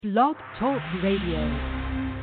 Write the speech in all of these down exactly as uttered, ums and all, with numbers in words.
Blog Talk Radio.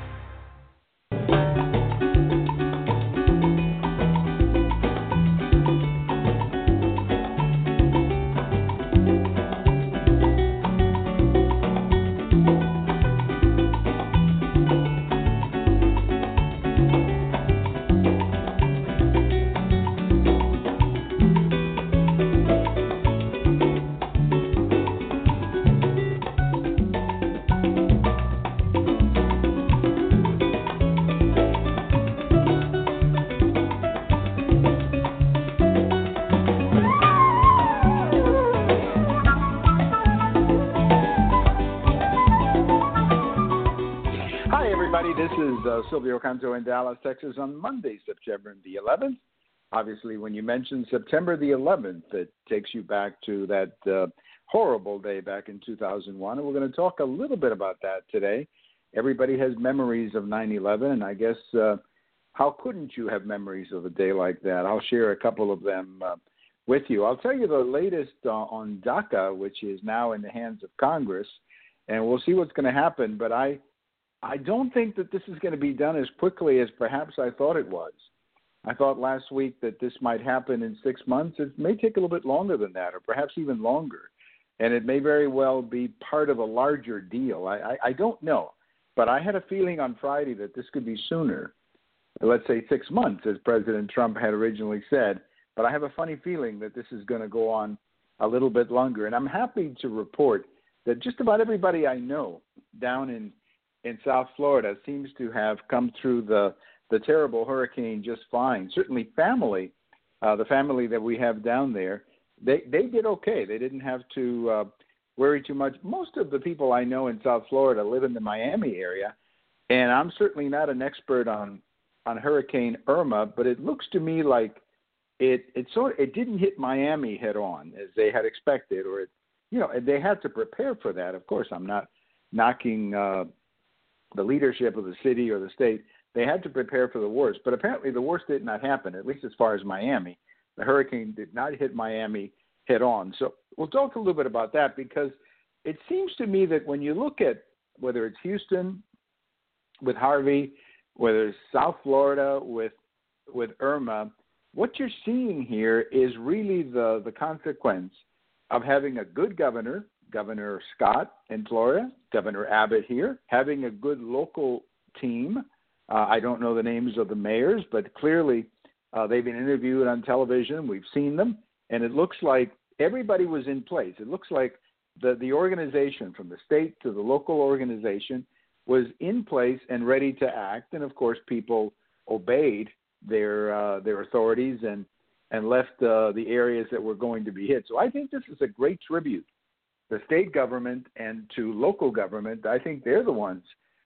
Uh, Silvio Canto in Dallas, Texas on Monday, September the eleventh. Obviously, when you mention September the eleventh, it takes you back to that uh, horrible day back in two thousand one, and we're going to talk a little bit about that today. Everybody has memories of nine eleven, and I guess uh, how couldn't you have memories of a day like that? I'll share a couple of them uh, with you. I'll tell you the latest uh, on DACA, which is now in the hands of Congress, and we'll see what's going to happen, but I I don't think that this is going to be done as quickly as perhaps I thought it was. I thought last week that this might happen in six months. It may take a little bit longer than that, or perhaps even longer. And it may very well be part of a larger deal. I, I, I don't know. But I had a feeling on Friday that this could be sooner, let's say six months, as President Trump had originally said. But I have a funny feeling that this is going to go on a little bit longer. And I'm happy to report that just about everybody I know down in in South Florida seems to have come through the, the terrible hurricane just fine. Certainly family, uh, the family that we have down there, they, they did okay. They didn't have to uh, worry too much. Most of the people I know in South Florida live in the Miami area, and I'm certainly not an expert on, on Hurricane Irma, but it looks to me like it it sort it didn't hit Miami head on as they had expected, or it, you know, they had to prepare for that. Of course, I'm not knocking uh, the leadership of the city or the state. They had to prepare for the worst. But apparently the worst did not happen, at least as far as Miami. The hurricane did not hit Miami head on. So we'll talk a little bit about that, because it seems to me that when you look at whether it's Houston with Harvey, whether it's South Florida with with Irma, what you're seeing here is really the, the consequence of having a good governor, Governor Scott in Florida, Governor Abbott here, having a good local team. Uh, I don't know the names of the mayors, but clearly uh, they've been interviewed on television. We've seen them, and it looks like everybody was in place. It looks like the, the organization, from the state to the local organization, was in place and ready to act. And, of course, people obeyed their uh, their authorities and, and left uh, the areas that were going to be hit. So I think this is a great tribute. The state government and to local government, I think they're the ones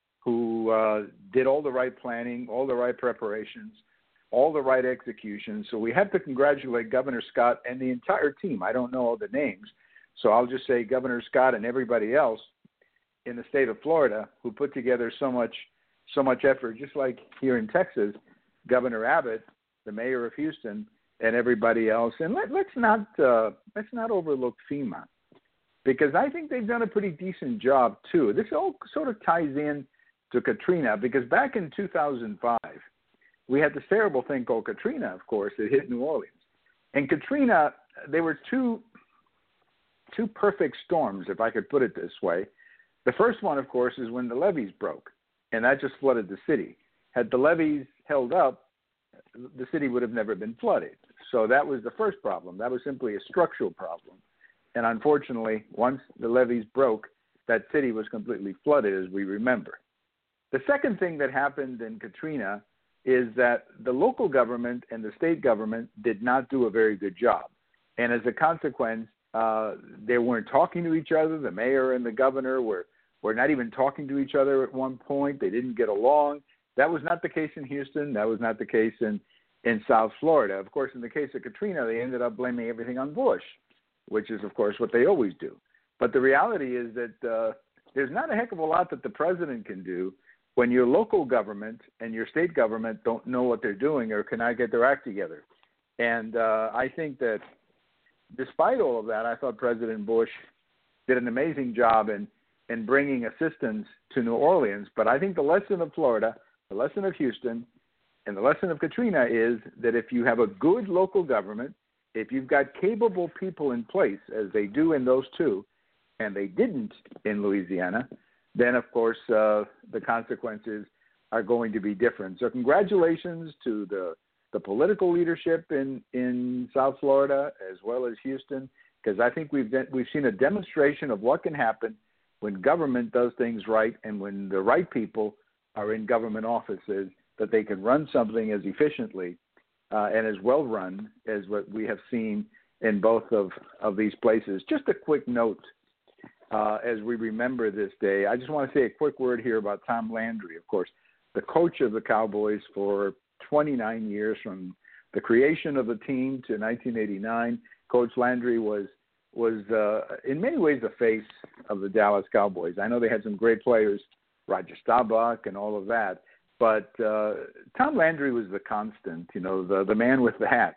who uh, did all the right planning, all the right preparations, all the right execution. So we have to congratulate Governor Scott and the entire team. I don't know all the names, so I'll just say Governor Scott and everybody else in the state of Florida who put together so much so much effort, just like here in Texas, Governor Abbott, the mayor of Houston, and everybody else. And let, let's not uh, let's not overlook FEMA, because I think they've done a pretty decent job, too. This all sort of ties in to Katrina, because back in two thousand five, we had this terrible thing called Katrina, of course, that hit New Orleans. And Katrina, there were two, two perfect storms, if I could put it this way. The first one, of course, is when the levees broke, and that just flooded the city. Had the levees held up, the city would have never been flooded. So that was the first problem. That was simply a structural problem. And unfortunately, once the levees broke, that city was completely flooded, as we remember. The second thing that happened in Katrina is that the local government and the state government did not do a very good job. And as a consequence, uh, they weren't talking to each other. The mayor and the governor were, were not even talking to each other at one point. They didn't get along. That was not the case in Houston. That was not the case in, in South Florida. Of course, in the case of Katrina, they ended up blaming everything on Bush, which is, of course, what they always do. But the reality is that uh, there's not a heck of a lot that the president can do when your local government and your state government don't know what they're doing or cannot get their act together. And uh, I think that despite all of that, I thought President Bush did an amazing job in, in bringing assistance to New Orleans. But I think the lesson of Florida, the lesson of Houston, and the lesson of Katrina is that if you have a good local government, if you've got capable people in place, as they do in those two, and they didn't in Louisiana, then, of course, uh, the consequences are going to be different. So congratulations to the, the political leadership in, in South Florida as well as Houston, because I think we've, de- we've seen a demonstration of what can happen when government does things right and when the right people are in government offices, that they can run something as efficiently uh, and as well run as what we have seen in both of, of these places. Just a quick note uh, as we remember this day. I just want to say a quick word here about Tom Landry, of course, the coach of the Cowboys for twenty-nine years, from the creation of the team to nineteen eighty-nine. Coach Landry was was uh, in many ways the face of the Dallas Cowboys. I know they had some great players, Roger Staubach and all of that, but uh, Tom Landry was the constant, you know, the, the man with the hat,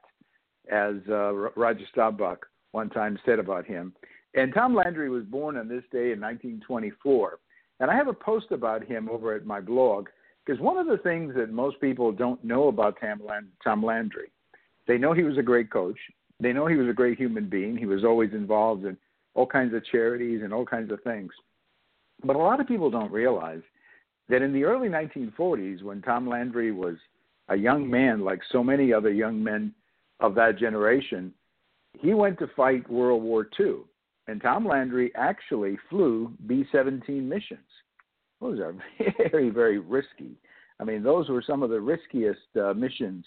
as uh, Roger Staubach one time said about him. And Tom Landry was born on this day in nineteen twenty-four. And I have a post about him over at my blog, because one of the things that most people don't know about Tom, Land- Tom Landry, they know he was a great coach. They know he was a great human being. He was always involved in all kinds of charities and all kinds of things. But a lot of people don't realize that in the early nineteen forties, when Tom Landry was a young man, like so many other young men of that generation, he went to fight World War Two. And Tom Landry actually flew B seventeen missions. Those are very, very risky. I mean, those were some of the riskiest uh, missions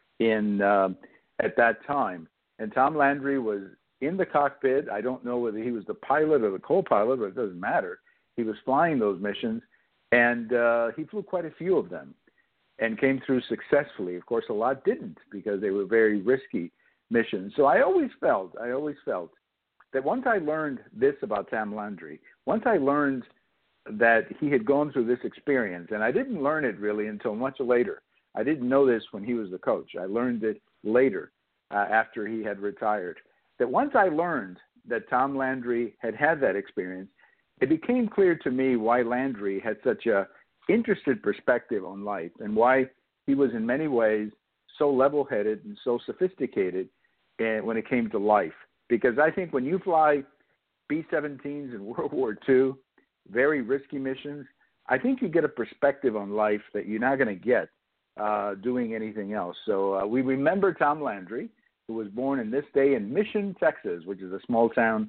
in uh, at that time. And Tom Landry was in the cockpit. I don't know whether he was the pilot or the co-pilot, but it doesn't matter. He was flying those missions, and uh, he flew quite a few of them and came through successfully. Of course, a lot didn't, because they were very risky missions. So I always felt, I always felt that once I learned this about Tom Landry, once I learned that he had gone through this experience, and I didn't learn it really until much later. I didn't know this when he was the coach. I learned it later uh, after he had retired. That once I learned that Tom Landry had had that experience, it became clear to me why Landry had such a interested perspective on life, and why he was in many ways so level-headed and so sophisticated when it came to life. Because I think when you fly B seventeens in World War Two, very risky missions, I think you get a perspective on life that you're not going to get uh, doing anything else. So uh, we remember Tom Landry, who was born in this day in Mission, Texas, which is a small town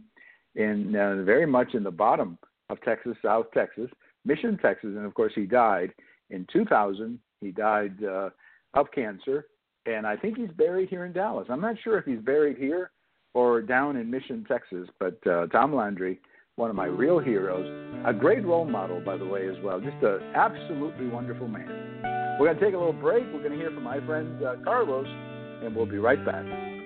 in uh, very much in the bottom of Texas, South Texas, Mission, Texas. And, of course, he died in two thousand. He died uh, of cancer, and I think he's buried here in Dallas. I'm not sure if he's buried here or down in Mission, Texas, but uh, Tom Landry, one of my real heroes, a great role model, by the way, as well. Just an absolutely wonderful man. We're going to take a little break. We're going to hear from my friend uh, Carlos, and we'll be right back.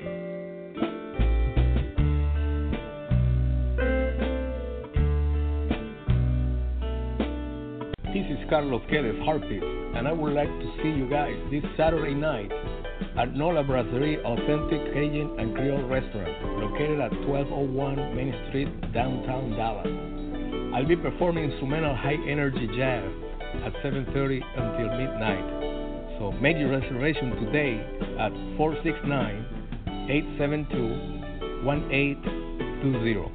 This is Carlos Quedes, Harpies, and I would like to see you guys this Saturday night at Nola Brasserie Authentic Cajun and Creole Restaurant, located at twelve oh one Main Street, downtown Dallas. I'll be performing instrumental high-energy jazz at seven thirty until midnight. So make your reservation today at four six nine, eight seven two, one eight two zero.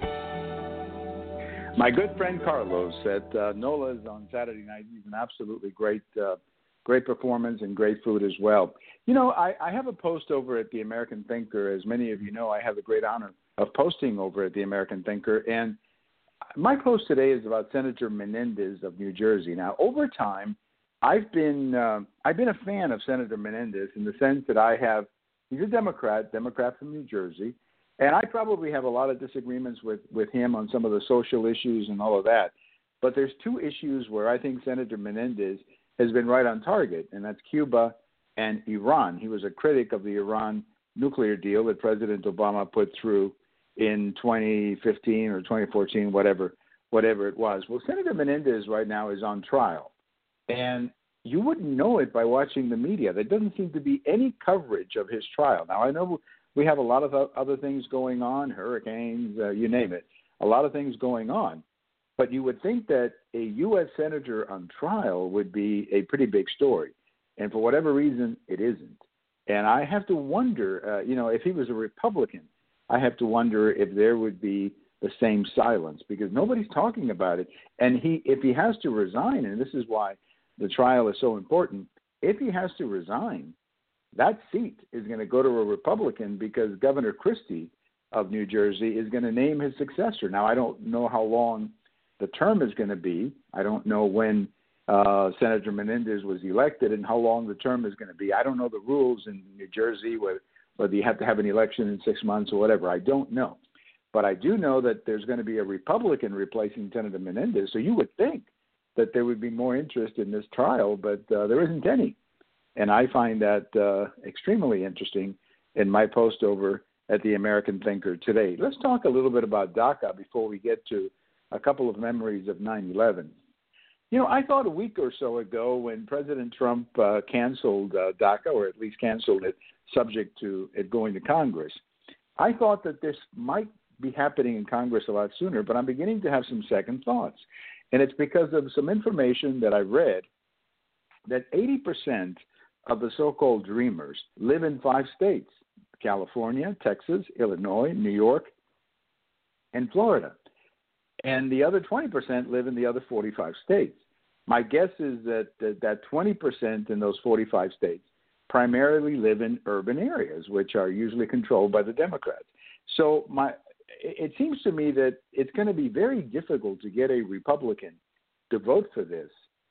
My good friend Carlos at uh, Nola's on Saturday night. He's an absolutely great uh, great performance and great food as well. You know, I, I have a post over at The American Thinker. As many of you know, I have the great honor of posting over at The American Thinker. And my post today is about Senator Menendez of New Jersey. Now, over time, I've been uh, I've been a fan of Senator Menendez in the sense that I have, he's a Democrat, Democrat from New Jersey, and I probably have a lot of disagreements with, with him on some of the social issues and all of that. But there's two issues where I think Senator Menendez has been right on target, and that's Cuba and Iran. He was a critic of the Iran nuclear deal that President Obama put through in twenty fifteen or twenty fourteen, whatever whatever it was. Well, Senator Menendez right now is on trial, and you wouldn't know it by watching the media. There doesn't seem to be any coverage of his trial. Now, I know we have a lot of other things going on, hurricanes, uh, you name it, a lot of things going on. But you would think that a U S senator on trial would be a pretty big story. And for whatever reason, it isn't. And I have to wonder, uh, you know, if he was a Republican, I have to wonder if there would be the same silence, because nobody's talking about it. And he, if he has to resign, and this is why the trial is so important, if he has to resign, that seat is going to go to a Republican, because Governor Christie of New Jersey is going to name his successor. Now, I don't know how long the term is going to be. I don't know when uh, Senator Menendez was elected and how long the term is going to be. I don't know the rules in New Jersey, whether, whether you have to have an election in six months or whatever. I don't know. But I do know that there's going to be a Republican replacing Senator Menendez, so you would think that there would be more interest in this trial, but uh, there isn't any. And I find that uh, extremely interesting in my post over at the American Thinker today. Let's talk a little bit about DACA before we get to a couple of memories of nine eleven. You know, I thought a week or so ago when President Trump uh, canceled uh, DACA, or at least canceled it subject to it going to Congress, I thought that this might be happening in Congress a lot sooner, but I'm beginning to have some second thoughts. And it's because of some information that I read that eighty percent of the so-called dreamers live in five states: California, Texas, Illinois, New York, and Florida. And the other twenty percent live in the other forty-five states. My guess is that that, that twenty percent in those forty-five states primarily live in urban areas, which are usually controlled by the Democrats. So my it seems to me that it's going to be very difficult to get a Republican to vote for this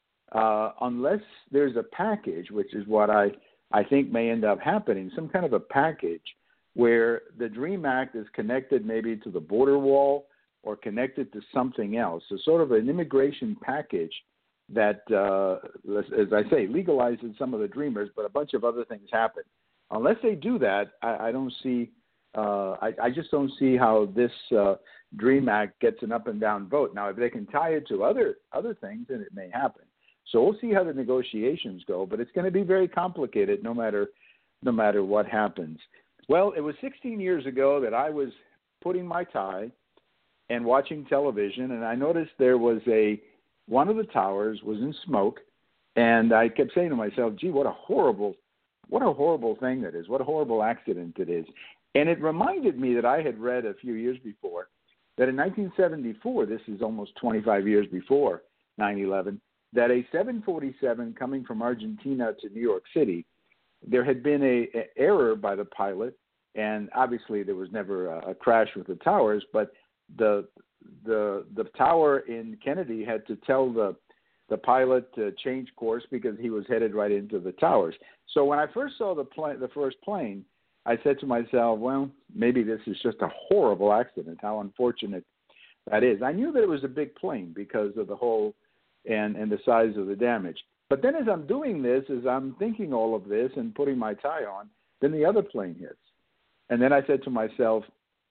uh, unless there's a package, which is what I, I think may end up happening, some kind of a package where the DREAM Act is connected maybe to the border wall or connected to something else. So sort of an immigration package that, uh, as I say, legalizes some of the dreamers, but a bunch of other things happen. Unless they do that, I, I don't see Uh, I, I just don't see how this uh, DREAM Act gets an up and down vote. Now, if they can tie it to other other things, then it may happen. So we'll see how the negotiations go, but it's going to be very complicated no matter no matter what happens. Well, it was sixteen years ago that I was putting my tie and watching television, and I noticed there was a one of the towers was in smoke, and I kept saying to myself, "Gee, what a horrible, what a horrible thing that is! What a horrible accident it is." And it reminded me that I had read a few years before that in nineteen seventy-four, this is almost twenty-five years before nine eleven, that a seven forty-seven coming from Argentina to New York City, there had been a, a error by the pilot, and obviously there was never a, a crash with the towers, but the the the tower in Kennedy had to tell the the pilot to change course because he was headed right into the towers. So when I first saw the plane, the first plane, I said to myself, well, maybe this is just a horrible accident. How unfortunate that is. I knew that it was a big plane because of the hole and, and the size of the damage. But then as I'm doing this, as I'm thinking all of this and putting my tie on, then the other plane hits. And then I said to myself,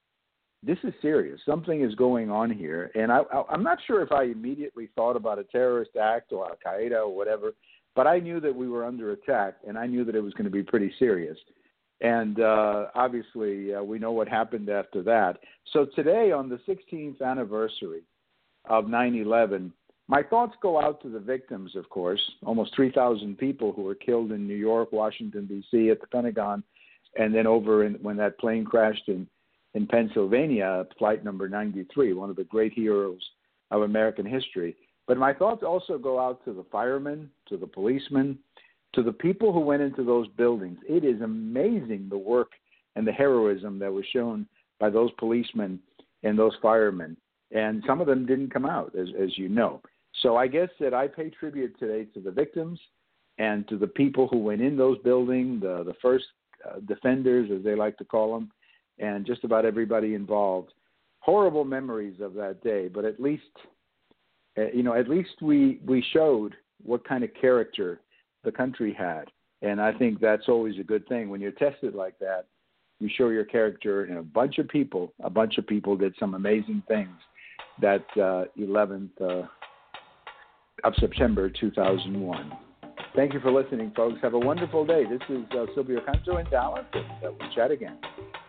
this is serious. Something is going on here. And I, I, I'm not sure if I immediately thought about a terrorist act or Al-Qaeda or whatever, but I knew that we were under attack, and I knew that it was going to be pretty serious. And uh, obviously, uh, we know what happened after that. So today, on the sixteenth anniversary of nine eleven, my thoughts go out to the victims, of course, almost three thousand people who were killed in New York, Washington, D C, at the Pentagon, and then over in, when that plane crashed in, in Pennsylvania, flight number ninety-three, one of the great heroes of American history. But my thoughts also go out to the firemen, to the policemen, to the people who went into those buildings. It is amazing the work and the heroism that was shown by those policemen and those firemen. And some of them didn't come out, as, as you know. So I guess that I pay tribute today to the victims and to the people who went in those buildings, the, the first uh, defenders, as they like to call them, and just about everybody involved. Horrible memories of that day, but at least, uh, you know, at least we, we showed what kind of character the country had. And I think that's always a good thing. When you're tested like that, you show your character, and a bunch of people, a bunch of people did some amazing things that uh, eleventh uh, of September two thousand one. Thank you for listening, folks. Have a wonderful day. This is uh, Silvio Canto in Dallas, and uh, we'll chat again.